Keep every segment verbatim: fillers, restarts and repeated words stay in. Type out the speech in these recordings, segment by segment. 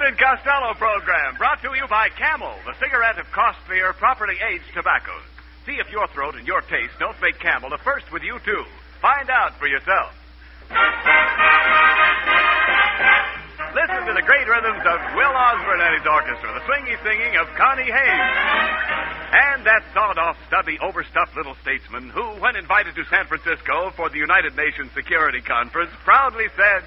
Abbott and Costello program, brought to you by Camel, the cigarette of costlier, properly aged tobaccos. See if your throat and your taste don't make Camel the first with you, too. Find out for yourself. Listen to the great rhythms of Will Osborne and his orchestra, the swingy singing of Connie Hayes. And that sawed-off, stubby, overstuffed little statesman who, when invited to San Francisco for the United Nations Security Conference, proudly said,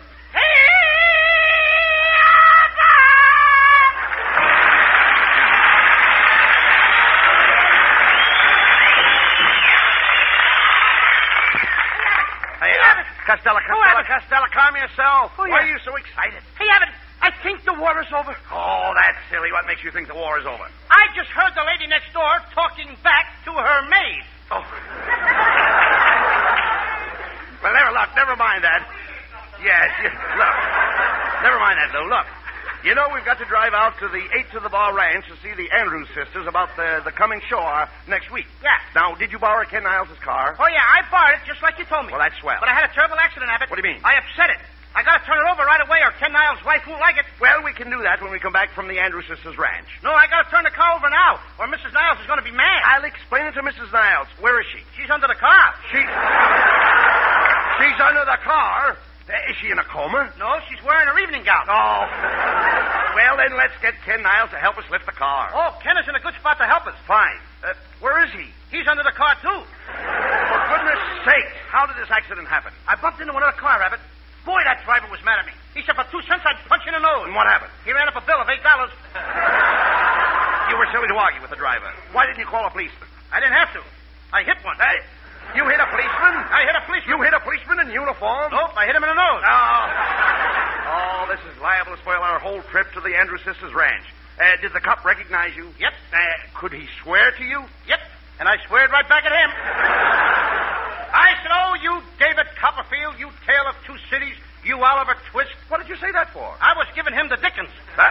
Costello, Costello, Costello, calm yourself. Oh, yeah. Why are you so excited? Hey, Abbott, I think the war is over. Oh, that's silly. What makes you think the war is over? I just heard the lady next door talking back to her maid. Oh. Well, never, look, never mind that. Yes, yes, look. Never mind that, Lou. Look, you know we've got to drive out to the Eight to the Bar Ranch to see the Andrews sisters about the, the coming show uh, next week. Yeah. Now, did you borrow Ken Niles' car? Oh, yeah, I borrowed it just like you told me. Well, that's swell. But I had a terrible accident, Abbott. What do you mean? I upset it. I got to turn it over right away or Ken Niles' wife won't like it. Well, we can do that when we come back from the Andrews sisters' ranch. No, I got to turn the car over now or Missus Niles is going to be mad. I'll explain it to Missus Niles. Where is she? She's under the car. She... She's under the car? Uh, is she in a coma? No, she's wearing her evening gown. Oh. Well, then let's get Ken Niles to help us lift the car. Oh, Ken is in a good spot to help us. Fine. Uh, where is he? He's under the car, too. For goodness sake, how did this accident happen? I bumped into another car, Abbott. Boy, that driver was mad at me. He said for two cents I'd punch in the nose. And what happened? He ran up a bill of eight dollars. You were silly to argue with the driver. Why didn't you call a policeman? I didn't have to. I hit one. Hey, you hit a policeman? I hit a policeman. You hit a policeman in uniform? Nope, I hit him in the nose. Oh. Oh, this is liable to spoil our whole trip to the Andrews sisters' ranch. Uh, did the cop recognize you? Yep. Uh, could he swear to you? Yep. And I sweared right back at him. I said, oh, you David Copperfield, you tale of two cities, you Oliver Twist. What did you say that for? I was giving him the Dickens. That...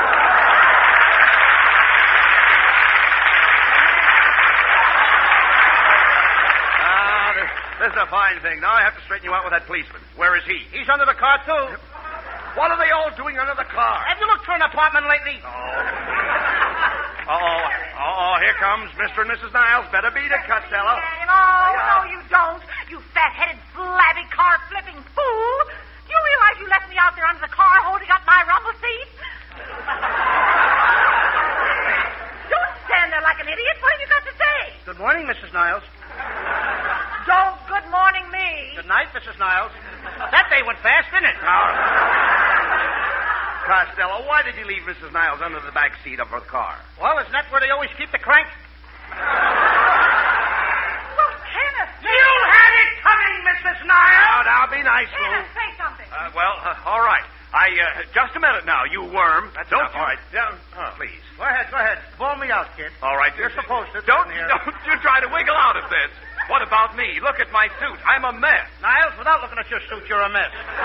ah, this, this is a fine thing. Now I have to straighten you out with that policeman. Where is he? He's under the car, too. What are they all doing under the car? Have you looked for an apartment lately? Oh. Uh-oh. Uh-oh, here comes Mister and Missus Niles. Better beat it, Costello. No, no, you don't. You fat-headed, flabby, car-flipping fool. Do you realize you left me out there under the car holding up my rumble seat? Don't stand there like an idiot. What have you got to say? Good morning, Missus Niles. Don't good morning me. Good night, Missus Niles. That day went fast, didn't it? Costello, why did you leave Missus Niles under the back seat of her car? Well, isn't that where they always keep the crank? Well, Kenneth. You had it coming, Missus Niles. Now, now, be nice, Lou. Kenneth, say something. Uh, well, uh, all right. I, uh, just a minute now, you worm. That's don't enough. you... All right. Yeah, uh, Please. Go ahead, go ahead. Ball me out, kid. All right. You're supposed to. Don't, Here. don't you try to wiggle out of this. What about me? Look at my suit. I'm a mess. Niles, without looking at your suit, you're a mess.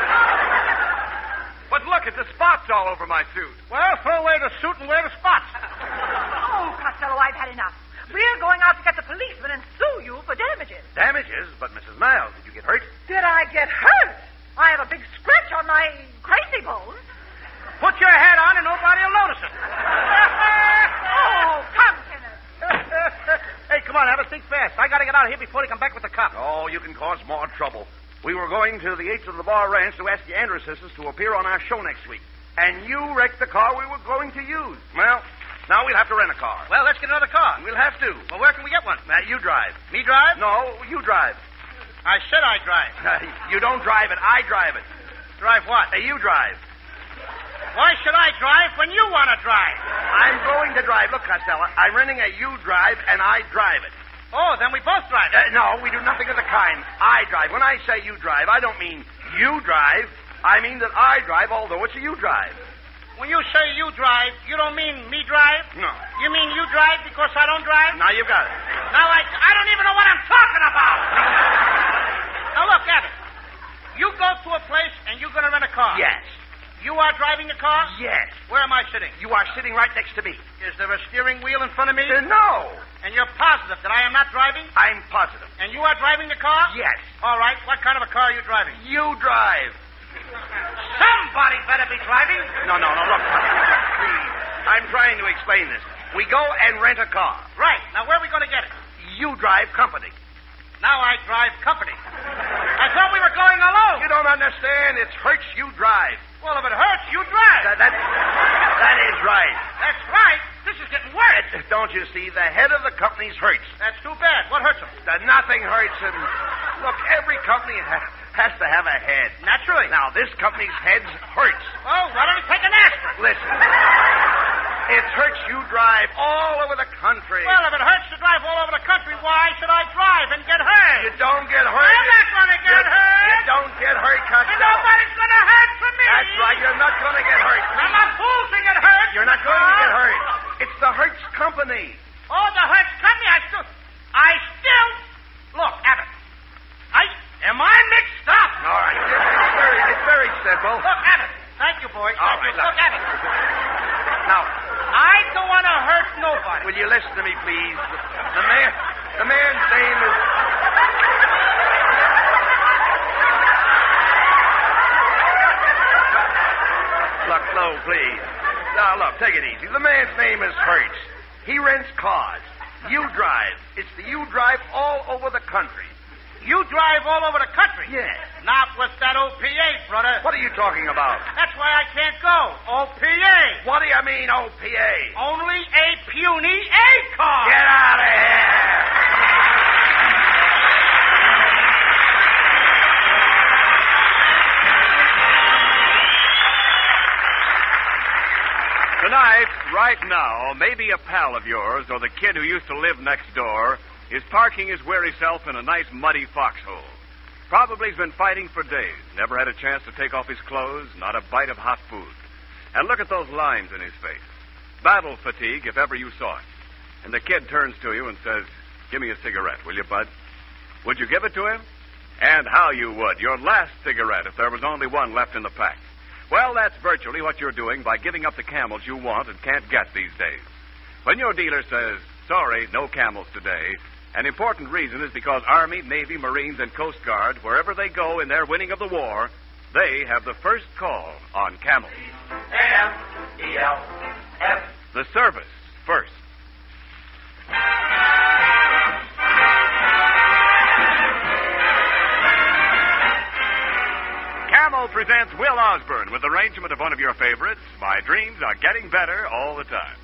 But look at the spots all over my suit. Well, throw away the suit and wear the spots. Oh, Costello, I've had enough. We're going out to get the policeman and sue you for damages. Damages? But, Missus Niles, did you get hurt? Did I get hurt? I have a big scratch on my crazy bone. Put your hat on and nobody will notice it. Oh, come, Kenneth. Hey, come on, Abbott, think fast. I got to get out of here before they come back with the cop. Oh, you can cause more trouble. We were going to the Eight to the Bar Ranch to ask the Andrews sisters to appear on our show next week. And you wrecked the car we were going to use. Well, now we'll have to rent a car. Well, let's get another car. We'll have to. Well, where can we get one? Now, you drive. Me drive? No, you drive. I said I drive. You don't drive it. I drive it. Drive what? Hey, you drive. Why should I drive when you want to drive? I'm going to drive. Look, Costello, I'm renting a you drive, and I drive it. Oh, then we both drive. Uh, no, we do nothing of the kind. I drive. When I say you drive, I don't mean you drive. I mean that I drive, although it's a you drive. When you say you drive, you don't mean me drive? No. You mean you drive because I don't drive? Now you've got it. Now, I, I don't even know what I'm talking about. Now, look, Abbott. You go to a place and you're going to rent a car. Yes. You are driving the car? Yes. Where am I sitting? You are sitting right next to me. Is there a steering wheel in front of me? Uh, no. And you're positive that I am not driving? I'm positive. And you are driving the car? Yes. All right. What kind of a car are you driving? You drive. Somebody Somebody better be driving. No, no, no, look, please. I'm trying to explain this. We go and rent a car. Right. Now, where are we going to get it? You drive company. Now I drive company. I thought we were going alone. You don't understand. It's Hertz you drive. Well, if it hurts, you drive. That, that, that is right. That's right. This is getting worse. Uh, don't you see? The head of the company's Hertz. That's too bad. What hurts him? Uh, nothing hurts him. Look, every company ha- has to have a head. Naturally. Now, this company's head's Hertz. Oh, why don't you take an aspirin? Listen. It's Hertz you drive all over the country. Well, if it hurts to drive all over the country, why should I drive and get hurt? You don't get hurt. I'm not going to get you, hurt. You don't get hurt, And Costello. nobody's going to hurt for me. That's right. You're not going to get hurt. I'm a fool to get hurt. You're not going to get hurt. It's the Hertz Company. Oh, the Hertz Company. I still... I still... Look, Abbott. I... Am I mixed up? All right. It's very, it's very simple. Look, Abbott. Thank you, boys. All Thank right, you. Look, look. Abbott. Now, I don't want to hurt nobody. will you listen to me, please? The man, the man's name is... Look, slow, please. Now, look, take it easy. The man's name is Hertz. He rents cars. You drive. It's the you drive all over the country. You drive all over the country? Yes. Not with that O P A, brother. What are you talking about? That's why I can't go. O P A. What do you mean, O P A? Only a puny A car. Get out of here! Tonight, right now, maybe a pal of yours or the kid who used to live next door is parking his weary self in a nice muddy foxhole. Probably he's been fighting for days, never had a chance to take off his clothes, not a bite of hot food. And look at those lines in his face. Battle fatigue, if ever you saw it. And the kid turns to you and says, "Give me a cigarette, will you, bud?" Would you give it to him? And how you would. Your last cigarette, if there was only one left in the pack. Well, that's virtually what you're doing by giving up the Camels you want and can't get these days. When your dealer says, "Sorry, no Camels today," an important reason is because Army, Navy, Marines, and Coast Guard, wherever they go in their winning of the war, they have the first call on Camels. A M E L F. The service first. Camel presents Will Osborne with arrangement of one of your favorites, My Dreams Are Getting Better All the Time.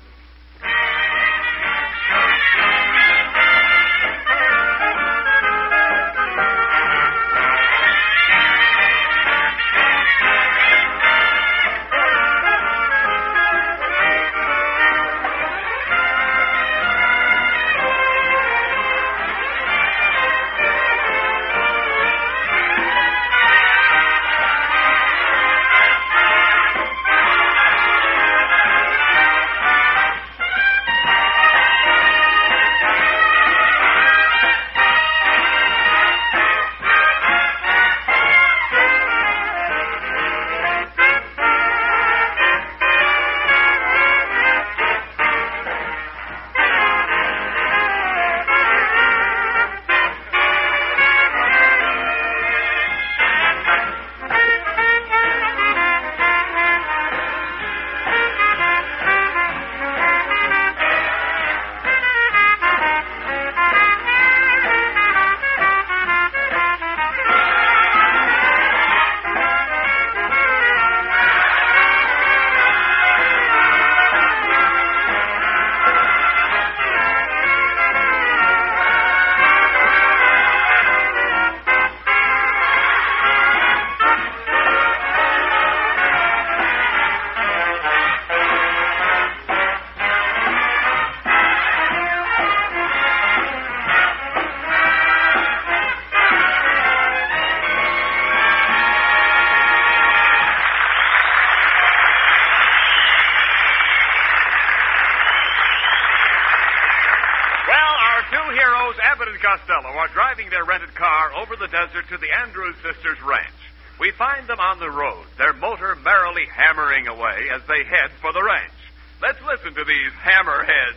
Abbott and Costello are driving their rented car over the desert to the Andrews Sisters Ranch. We find them on the road, their motor merrily hammering away as they head for the ranch. Let's listen to these hammerheads.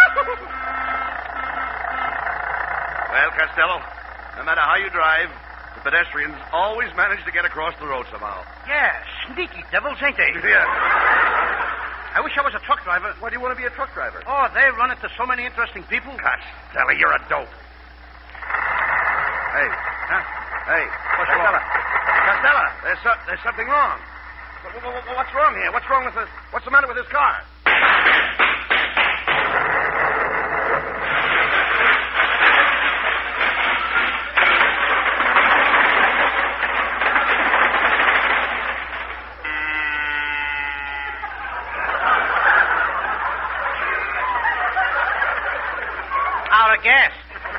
Well, Costello, no matter how you drive, The pedestrians always manage to get across the road somehow. Yeah, sneaky devils, ain't they? Yeah. I wish I was a truck driver. Why do you want to be a truck driver? Oh, they run into so many interesting people. Costello, you're a dope. Hey. Huh? Hey. What's Costello. wrong? Costello, there's, so, there's something wrong. Wh- wh- wh- What's wrong here? What's wrong with the... What's the matter with his car? Out of gas.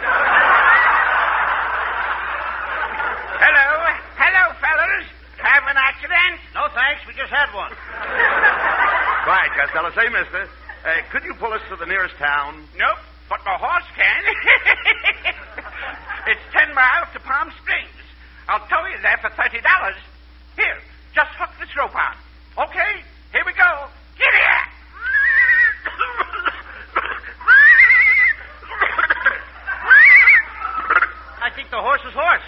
Hello. Hello, fellas. Have an accident? No, thanks. We just had one. Quiet, Costello. Say, mister, uh, could you pull us to the nearest town? Nope, but my horse can. It's ten miles to Palm Springs. I'll tow you there for thirty dollars. Here, just hook this rope on. Okay, here we go. Get here. I think the horse is horse.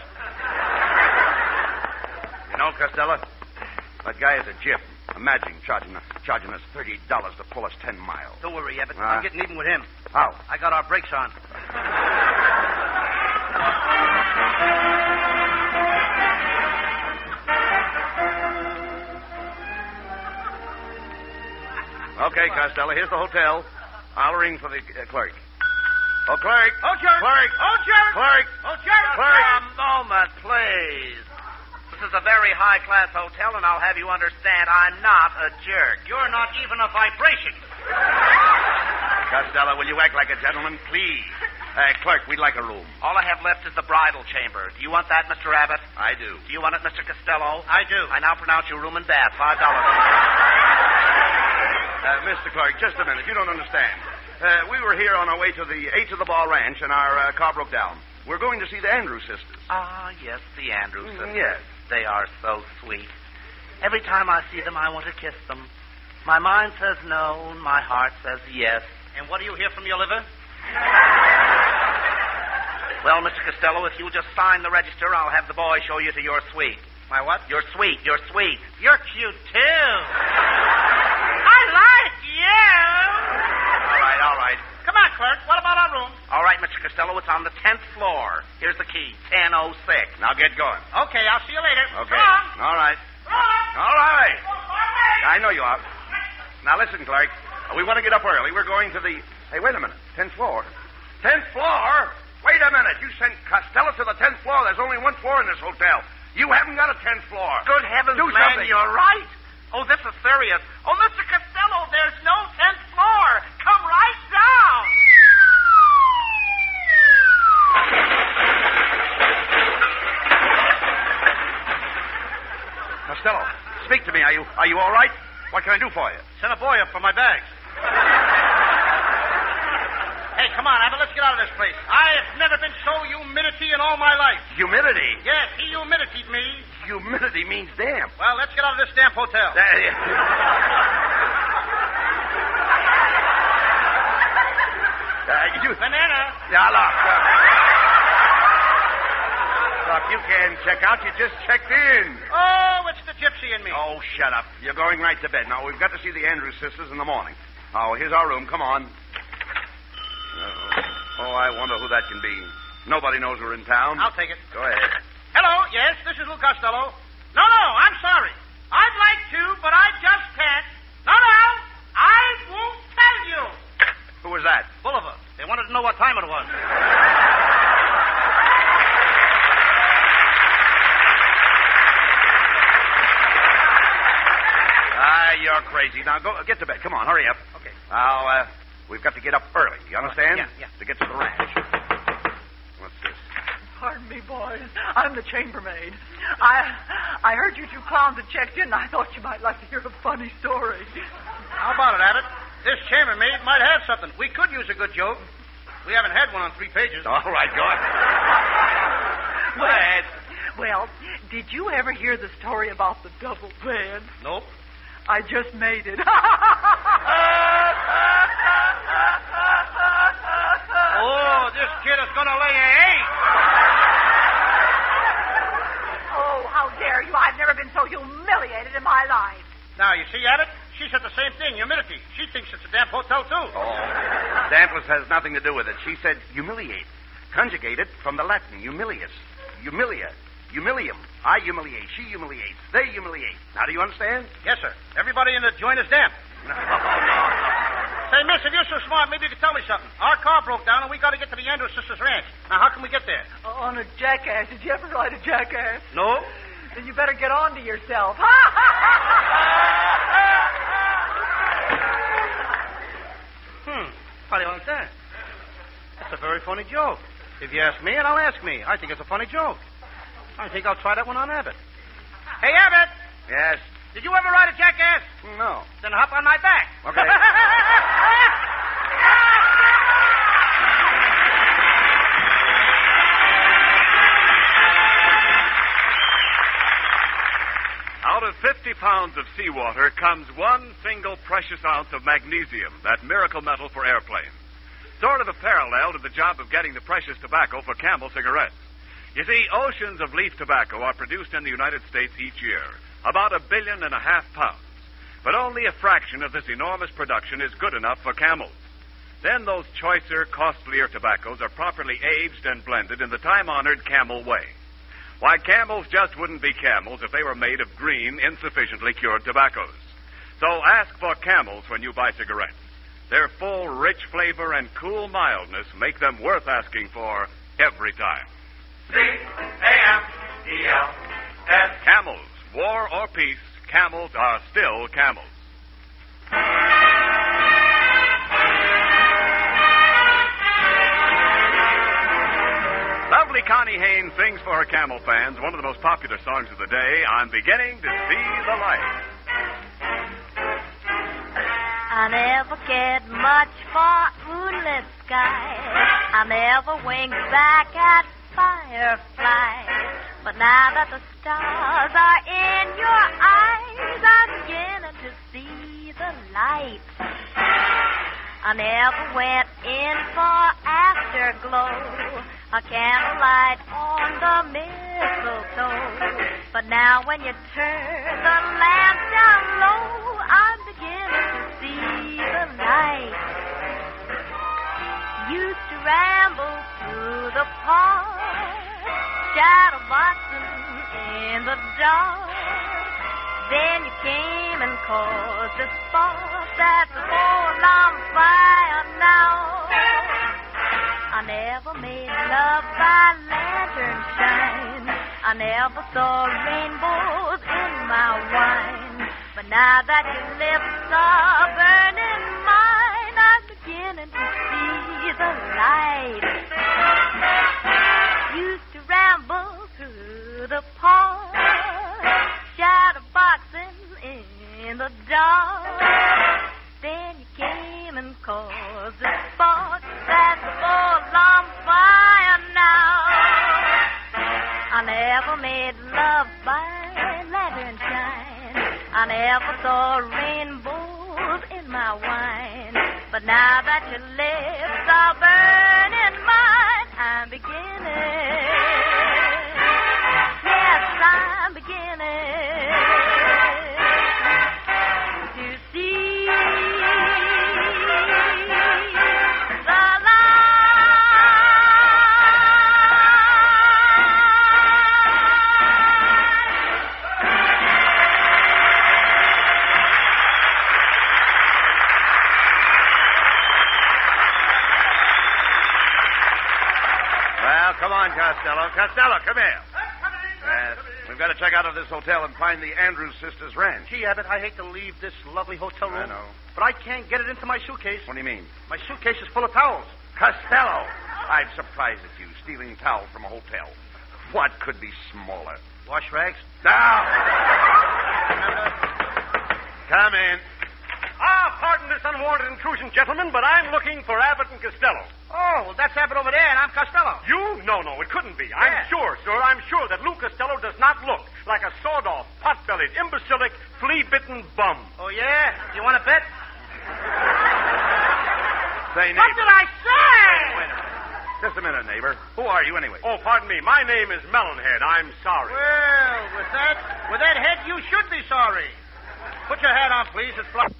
You know, Costello, that guy is a gyp. Imagine charging us, charging us thirty dollars to pull us ten miles. Don't worry, Abbott. Uh. I'm getting even with him. How? I got our brakes on. Okay, Costello, here's the hotel. I'll ring for the uh, clerk. Oh, clerk. Oh, jerk. Clerk. Oh, jerk. Clerk. Oh, jerk. Clerk. A moment, please. This is a very high-class hotel, and I'll have you understand I'm not a jerk. You're not even a vibration. Costello, will you act like a gentleman, please? Uh, clerk, we'd like a room. All I have left is the bridal chamber. Do you want that, Mister Abbott? I do. Do you want it, Mister Costello? I do. I now pronounce you room and bath. Five dollars. Uh, Mister Clark, just a minute. You don't understand. Uh, we were here on our way to the Eight to the Ball Ranch, and our uh, car broke down. We're going to see the Andrews sisters. Ah, yes, the Andrews Mm, sisters. yes. They are so sweet. Every time I see them, I want to kiss them. My mind says no, and my heart says yes. And what do you hear from your liver? Well, Mister Costello, if you'll just sign the register, I'll have the boy show you to your suite. My what? Your suite, your suite. You're cute, too. I like you. All right, all right. Come on, clerk. What about our room? All right, Mister Costello, it's on the tenth floor. Here's the key, ten oh six. Now get going. Okay, I'll see you later. Okay. Come on. All right. Come on. All right. Go far away. I know you are. Now listen, Clark. We want to get up early. We're going to the... Hey, wait a minute. Tenth floor? Tenth floor? Wait a minute. You sent Costello to the tenth floor. There's only one floor in this hotel. You haven't got a tenth floor. Good heavens, Do man, something. you're right. Oh, this is serious. Oh, Mister Costello, there's no tenth floor. Come right down. Costello, speak to me. Are you are you all right? What can I do for you? Send a boy up for my bags. Hey, come on, Abbott. Let's get out of this place. I've never been so humidity in all my life. Humidity? Yes, he humiditied me. Humidity means damp. Well, let's get out of this damp hotel. Uh, yeah. uh, you... Banana. Yeah, look. Uh, look, you can't check out. You just checked in. Oh, it's the gypsy in me. Oh, shut up. You're going right to bed. Now, we've got to see the Andrews sisters in the morning. Oh, here's our room. Come on. Oh, oh, I wonder who that can be. Nobody knows we're in town. I'll take it. Go ahead. Hello, yes, this is Lou Costello. No, no, I'm sorry. I'd like to, but I just can't. No, no, I won't tell you. Who was that? Bolivar. They wanted to know what time it was. Ah, you're crazy. Now, go get to bed. Come on, hurry up. Okay. Now, uh, we've got to get up early. You understand? Yeah, yeah. To get to the ranch. What's this? Pardon me, boys. I'm the chambermaid. I I heard you two clowns had checked in, and I thought you might like to hear a funny story. How about it, Abbott? This chambermaid might have something. We could use a good joke. We haven't had one on three pages. All right, go ahead. Well, well, did you ever hear the story about the double bed? Nope. I just made it. Oh, this kid is going to lay an egg. how dare you? I've never been so humiliated in my life. Now, you see, Abbott, she said the same thing, humidity. She thinks it's a damp hotel, too. Oh, dampness has nothing to do with it. She said humiliate. Conjugated from the Latin, humilius. Humilia. Humilium. I humiliate. She humiliates. They humiliate. Now, do you understand? Yes, sir. Everybody in the joint is damp. No, no. Say, miss, if you're so smart, maybe you could tell me something. Our car broke down, and we got to get to the Andrews Sisters Ranch. Now, how can we get there? On a jackass. Did you ever ride a jackass? No. Then you better get on to yourself. Hmm. How do you like that? That's a very funny joke. If you ask me, and I'll ask me. I think it's a funny joke. I think I'll try that one on Abbott. Hey, Abbott! Yes? Did you ever ride a jackass? No. Then hop on my back. Okay. Out of fifty pounds of seawater comes one single precious ounce of magnesium, that miracle metal for airplanes. Sort of a parallel to the job of getting the precious tobacco for Camel cigarettes. You see, oceans of leaf tobacco are produced in the United States each year, about a billion and a half pounds. But only a fraction of this enormous production is good enough for Camels. Then those choicer, costlier tobaccos are properly aged and blended in the time-honored Camel way. Why, Camels just wouldn't be Camels if they were made of green, insufficiently cured tobaccos. So ask for Camels when you buy cigarettes. Their full, rich flavor and cool mildness make them worth asking for every time. C A M E L S. Camels, war or peace, Camels are still Camels. Lovely Connie Haynes sings for her Camel fans one of the most popular songs of the day, I'm Beginning to See the Light. I never cared much for moonlit skies. I never winked back at fireflies. But now that the stars are in your eyes, I'm beginning to see the light. I never went in for afterglow, a candlelight on the mistletoe. But now when you turn the lamp down low, I'm beginning to see the light. Used to ramble through the park, shadow boxing in the dark. Then you came and caused a spark that's a whole on fire now. I never made love by lantern shine. I never saw rainbows in my wine. But now that your lips are burning mine, I'm beginning to see the light. Used to ramble through the park, shadow boxing in the dark. Then you came and caused a spark that's full on fire now. I never made love by lantern shine. I never saw rainbows in my wine. But now that your lips are burning mine, I'm beginning. Yes, I'm beginning to see the light. Well, come on, Costello. Costello, come here. Uh, we've got to check out of this hotel and find the Andrews Sisters Ranch. Gee, Abbott, I hate to leave this lovely hotel room. I know. But I can't get it into my suitcase. What do you mean? My suitcase is full of towels. Costello! I'm surprised at you, stealing towels from a hotel. What could be smaller? Wash rags? Now! Come in. Ah, pardon this unwarranted intrusion, gentlemen, but I'm looking for Abbott and Costello. Oh, well, that's Abbott over there, and I'm Costello. You? No, no, it couldn't be. I'm Yeah. sure, sir, I'm sure that Lou Costello does not look like a sawed-off, pot-bellied, imbecilic, flea-bitten bum. Oh, yeah? You want to bet? Say, What neighbor. did I say? Wait a minute. Just a minute, neighbor. Who are you, anyway? Oh, pardon me. My name is Melonhead. I'm sorry. Well, with that, with that head, you should be sorry. Put your hat on, please. It's fly.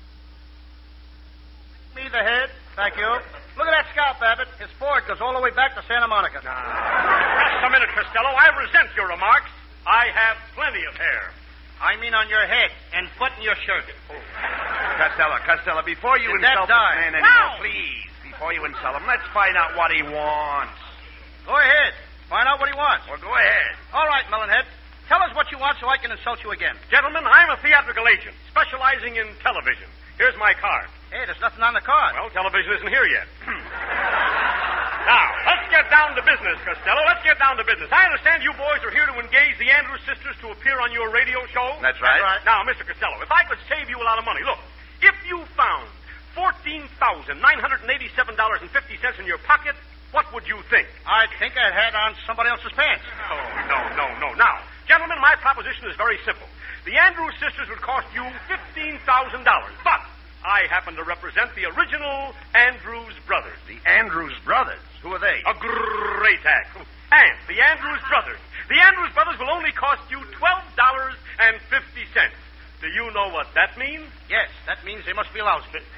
Me the head. Thank you. Look at that scalp, Abbott. His forehead goes all the way back to Santa Monica. Just a minute, Costello. I resent your remarks. I have plenty of hair. I mean on your head and button your shirt. Oh. Costello, Costello, before you Did that insult die? this man anymore, No. please, before you insult him, let's find out what he wants. Go ahead. Find out what he wants. Well, go ahead. All right, Melonhead. Tell us what you want so I can insult you again. Gentlemen, I'm a theatrical agent specializing in television. Here's my card. Hey, there's nothing on the card. Well, television isn't here yet. Now, let's get down to business, Costello. Let's get down to business. I understand you boys are here to engage the Andrews sisters to appear on your radio show. That's right. That's right. Now, Mister Costello, if I could save you a lot of money, look, if you found fourteen thousand nine hundred eighty-seven dollars and fifty cents in your pocket, what would you think? I think I had on somebody else's pants. Oh, no, no, no. Now, gentlemen, my proposition is very simple. The Andrews sisters would cost you fifteen thousand dollars, but I happen to represent the original Andrews brothers. The Andrews brothers? Who are they? A great act. And the Andrews brothers. The Andrews brothers will only cost you twelve dollars and fifty cents. Do you know what that means? Yes, that means they must be lousy. Will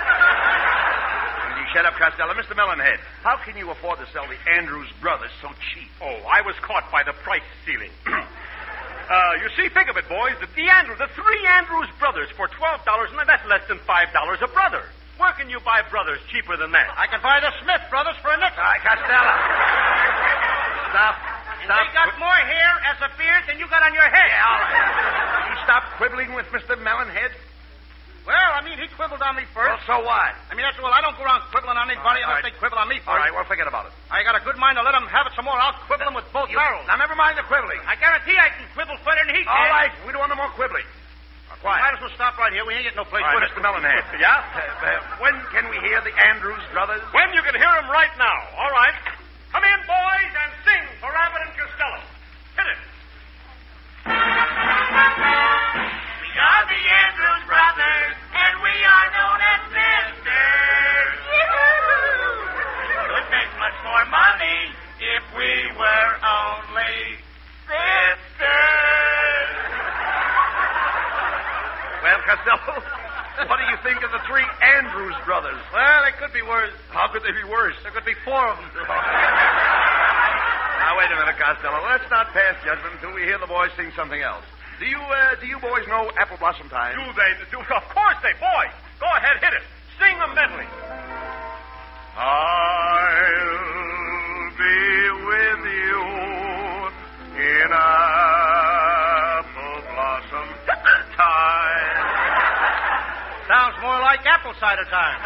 you shut up, Costello? Mister Melonhead, how can you afford to sell the Andrews brothers so cheap? Oh, I was caught by the price ceiling. uh, you see, think of it, boys. The, the, Andrew, the three Andrews brothers for twelve dollars, and that's less than five dollars a brother. Where can you buy brothers cheaper than that? I can buy the Smith brothers for a nickel. All right, Costello. Stop. And Stop. they got more hair as a beard than you got on your head. Yeah, all right. Will you stop quibbling with Mister Melonhead? Well, I mean, he quibbled on me first. Well, so what? I mean, after all, I don't go around quibbling on anybody All unless right. they quibble on me first. All right, well, forget about it. I got a good mind to let them have it some more. I'll quibble them with both You- barrels. Now, never mind the quibbling. I guarantee I can quibble further than he can. All right, we don't want no more quibbling. Now, quiet. Might as well stop right here. We ain't getting no place All right, with Mister Melonhead. Yeah? Uh, uh, when can we hear the Andrews brothers? When you can hear them right now. All right. Come in, boys, and sing for Abbott and Costello. Hit it. We are the Andrews brothers, and we are known as sisters. Could make much more money if we were only sisters. Well, Costello, what do you think of the three Andrews brothers? Well, they could be worse. How could they be worse? There could be four of them. Now, wait a minute, Costello. Let's not pass judgment until we hear the boys sing something else. Do you, uh, do you boys know Apple Blossom Time? Do they? Do, of course they. Boys, go ahead, hit it. Sing a medley. I'll be with you in Apple Blossom Time. Sounds more like apple cider time.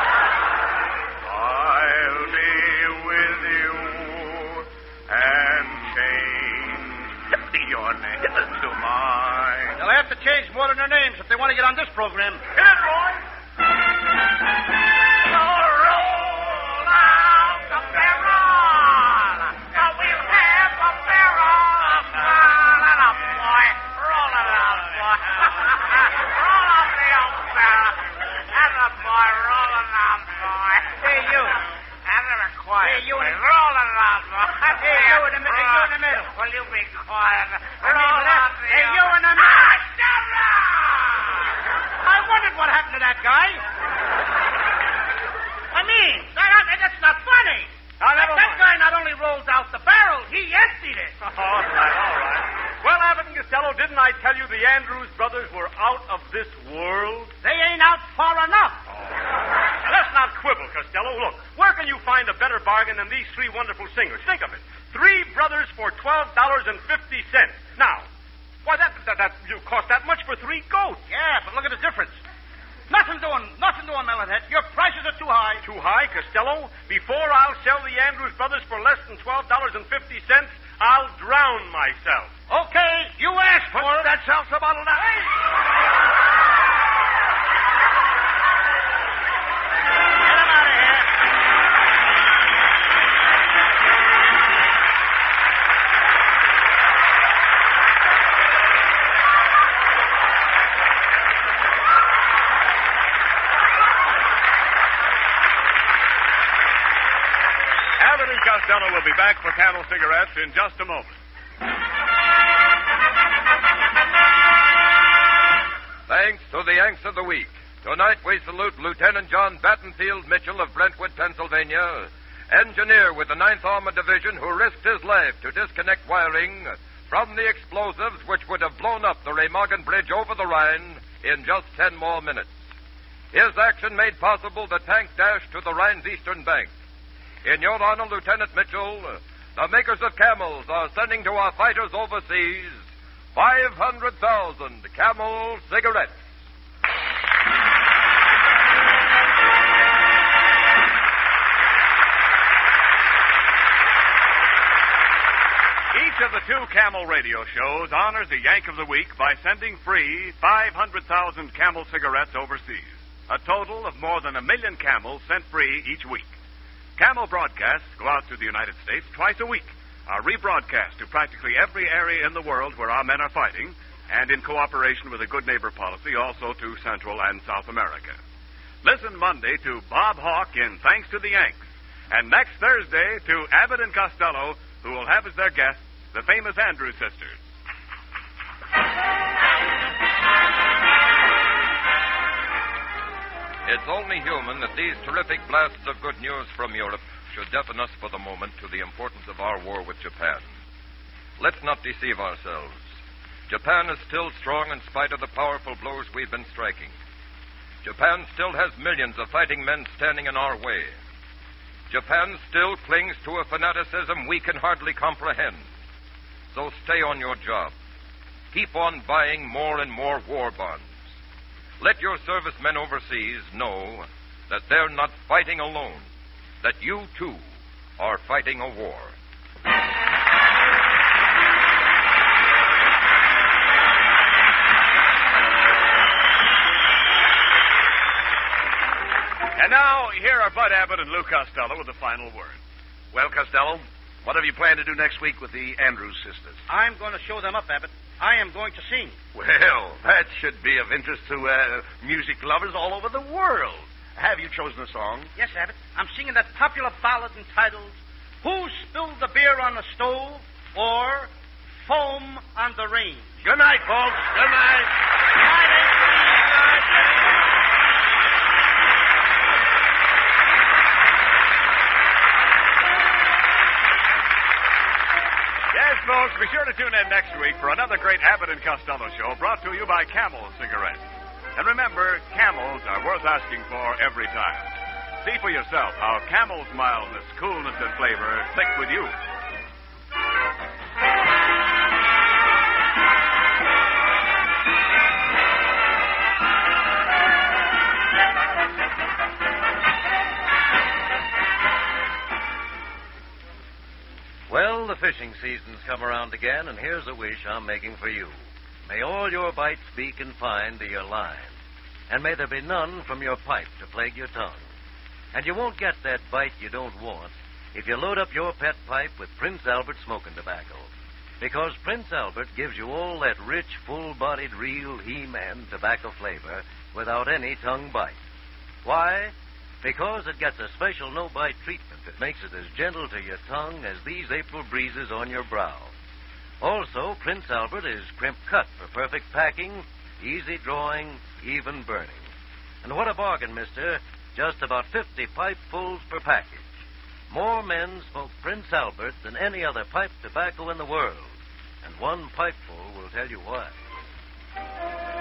I'll be with you and change your name to mine. They'll have to change more than their names if they want to get on this program. Hit it, boys. Roll out the barrel. We'll have a barrel. Roll it up, boy. Roll it up, boy. Roll up the old barrel. That's a boy. Roll it up, boy. Hey, you. That's a quiet. Hey, you in the- Roll it up, boy. Hey, you in the middle. Hey, you in the middle. Will you be quiet? I mean, Roll but that- up the hey, old- you in the middle. Ah, shut up! I wondered what happened to that guy. I mean, that, that's not funny. Now, That, never that mind. guy not only rolled out the barrel, he emptied it. All right, all right. Well, Abbott and Costello, didn't I tell you the Andrews brothers were out of this world? They ain't out far enough. Now, let's not quibble, Costello. Look, where can you find a better bargain than these three wonderful singers? Think of it. Three brothers for twelve dollars and fifty cents. Now, why, that, that, that, you cost that much for three goats. Yeah, but look at the difference. Nothing doing, nothing doing, Melonhead. Your prices are too high. Too high, Costello? Before I'll sell the Andrews brothers for less than twelve dollars and fifty cents, I'll drown myself. Okay, you asked for it. That seltzer bottle now. Get him out of here. Costello will be back for Camel Cigarettes in just a moment. Thanks to the Yanks of the Week. Tonight we salute Lieutenant John Battenfield Mitchell of Brentwood, Pennsylvania, engineer with the ninth Armored Division who risked his life to disconnect wiring from the explosives which would have blown up the Remagen Bridge over the Rhine in just ten more minutes. His action made possible the tank dash to the Rhine's eastern bank. In your honor, Lieutenant Mitchell, the makers of Camels are sending to our fighters overseas five hundred thousand Camel cigarettes. Each of the two Camel radio shows honors the Yank of the Week by sending free five hundred thousand Camel cigarettes overseas. A total of more than a million Camels sent free each week. Camel broadcasts go out to the United States twice a week, are rebroadcast to practically every area in the world where our men are fighting, and in cooperation with a good neighbor policy, also to Central and South America. Listen Monday to Bob Hawke in Thanks to the Yanks, and next Thursday to Abbott and Costello, who will have as their guests the famous Andrews sisters. It's only human that these terrific blasts of good news from Europe should deafen us for the moment to the importance of our war with Japan. Let's not deceive ourselves. Japan is still strong in spite of the powerful blows we've been striking. Japan still has millions of fighting men standing in our way. Japan still clings to a fanaticism we can hardly comprehend. So stay on your job. Keep on buying more and more war bonds. Let your servicemen overseas know that they're not fighting alone, that you, too, are fighting a war. And now, here are Bud Abbott and Lou Costello with the final word. Well, Costello, what have you planned to do next week with the Andrews sisters? I'm going to show them up, Abbott. I am going to sing. Well, that should be of interest to uh, music lovers all over the world. Have you chosen a song? Yes, Abbott. I'm singing that popular ballad entitled Who Spilled the Beer on the Stove or Foam on the Range. Good night, folks. Good night. Yes, folks, be sure to tune in next week for another great Abbott and Costello show brought to you by Camel Cigarettes. And remember, Camels are worth asking for every time. See for yourself how Camel's mildness, coolness, and flavor stick with you. Well, the fishing season's come around again, and here's a wish I'm making for you. May all your bites be confined to your line, and may there be none from your pipe to plague your tongue. And you won't get that bite you don't want if you load up your pet pipe with Prince Albert smoking tobacco. Because Prince Albert gives you all that rich, full-bodied, real He-Man tobacco flavor without any tongue bite. Why? Because it gets a special no-bite treatment that makes it as gentle to your tongue as these April breezes on your brow. Also, Prince Albert is crimp-cut for perfect packing, easy drawing, even burning. And what a bargain, mister. Just about fifty pipefuls per package. More men smoke Prince Albert than any other pipe tobacco in the world. And one pipeful will tell you why.